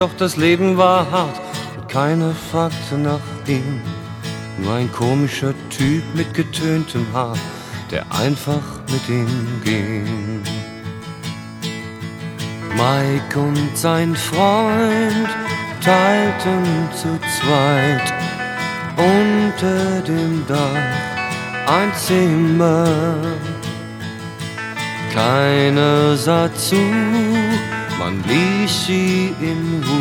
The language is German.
Doch das Leben war hart und keiner fragte nach ihm. Nur ein komischer Typ mit getöntem Haar, der einfach mit ihm ging. Mike und sein Freund teilten zu zweit unter dem Dach ein Zimmer. Keiner sah zu, man ließ sie in Ruhe.